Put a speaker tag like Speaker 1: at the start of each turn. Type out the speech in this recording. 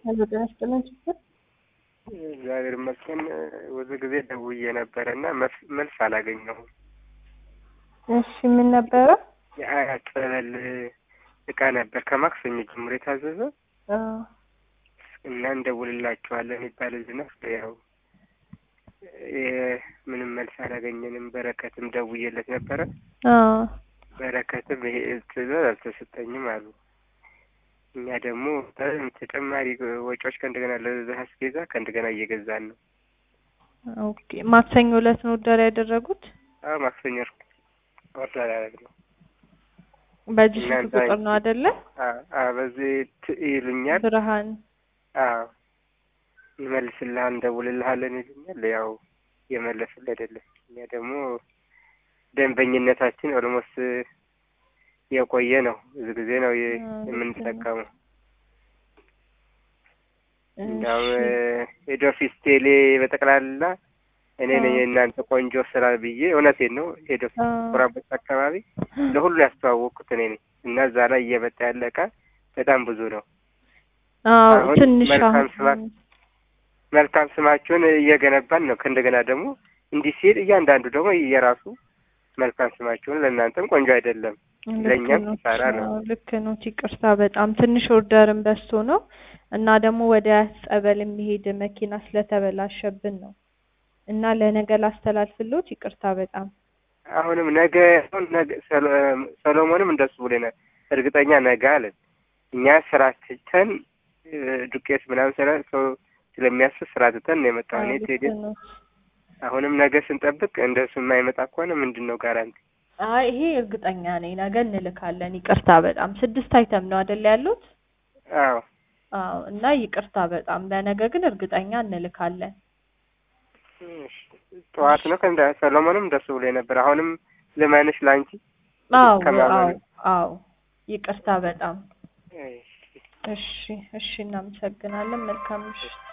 Speaker 1: ሄሎ ጤና ይስጥልኝ ችግር
Speaker 2: እግዚአብሔር ይመስገን ብዙ ጊዜ ደውዬ ነበርና መልስ አላገኘሁም።
Speaker 1: እሺ ምን ነበረ?
Speaker 2: ያቀበል እቃ ነበር ከማክሰኞ ጀምሮ የታዘዘ እና እንደውልላችኋለን ይባልና ያው ምንም መልስ አላገኘንም። በረከትም ደውዬለት ነበረ። በረከትም ይሄ ትዕዛዝ አልተሰጠኝም አሉ። እኛ ደግሞ ተጨማሪ ወጪዎች ከእንደገና ለዛ አስቤዛ ከእንደገና እየገዛን ነው።
Speaker 1: ኦኬ ማክሰኞ ዕለት ነው ኦርደር ያደረጉት?
Speaker 2: አዎ ማክሰኞ ኦርደር ያደረግነው
Speaker 1: በዚህ ቁጥር ነው አይደለ?
Speaker 2: በዚህ ይሉኛል
Speaker 1: ብርሃን
Speaker 2: እንመልስልሃል እንደውልልሃለን ይሉኛል። ያው የመለስልህ አይደለም። እኛ ደግሞ ደንበኝነታችን ኦልሞስት የቆየ ነው። ብዙ ጊዜ ነው የምንጠቀመው። እንዳው ሄድ ኦፊስ ቴሌ በጠቅላላ እኔ ነኝ እናንተ ቆንጆ ስራ ብዬ እውነቴን ነው ሄድ ኦፊስ ኩራበት አካባቢ ለሁሉ ያስተዋወቅኩት እኔ ነኝ እና እዛ ላይ እየመጣ ያለቀ በጣም ብዙ ነው።
Speaker 1: ትንሽ
Speaker 2: መልካም ስማቸውን እየገነባን ነው። ከእንደገና ደግሞ እንዲህ ሲል እያንዳንዱ ደግሞ የራሱ መልካም ስማቸውን ለእናንተም ቆንጆ አይደለም ለኛም ሳራ ነው።
Speaker 1: ልክ ነው። ይቅርታ በጣም ትንሽ ኦርደርም በዝቶ ነው እና ደግሞ ወደ ጸበል የሚሄድ መኪና ስለተበላሸብን ነው እና ለነገ ላስተላልፍሎት ይቅርታ በጣም
Speaker 2: አሁንም ነገ ሰሎሞንም እንደሱ ብለናል። እርግጠኛ ነገ አለን። እኛ ስራ ትተን ዱቄት ምናምን ስለሚያስብ ስራ ትተን ነው የመጣው። እኔ ቴዲ አሁንም ነገ ስንጠብቅ እንደሱ የማይመጣ ከሆነ ምንድነው ጋራንቲ?
Speaker 1: ይሄ እርግጠኛ ነኝ ነገ እንልካለን። ይቅርታ በጣም 6 አይተም ነው አይደል ያሉት? አዎ እና ይቅርታ በጣም ለነገ ግን እርግጠኛ እንልካለን።
Speaker 2: ጠዋት ነው ከእንደ ሰሎሞንም እንደሱ ብሎ ነበር። አሁንም ለማንሽ ላንቺ
Speaker 1: አዎ ይቅርታ በጣም እሺ እናመሰግናለን። መልካም ምሽት።